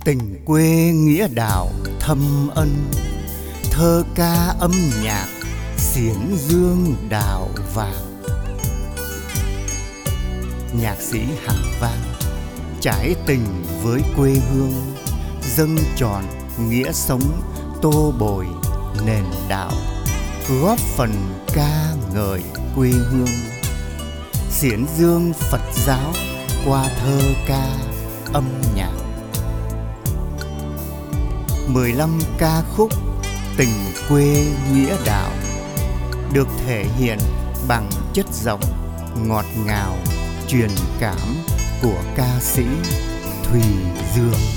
Tình quê nghĩa đạo thâm ân, thơ ca âm nhạc xiển dương đào vàng. Nhạc sĩ Hằng Vang trải tình với quê hương, dâng trọn nghĩa sống tô bồi nền đạo, góp phần ca ngợi quê hương. Xiển dương Phật giáo qua thơ ca âm nhạc. 15 ca khúc tình quê nghĩa đạo được thể hiện bằng chất giọng ngọt ngào truyền cảm của ca sĩ Thùy Dương.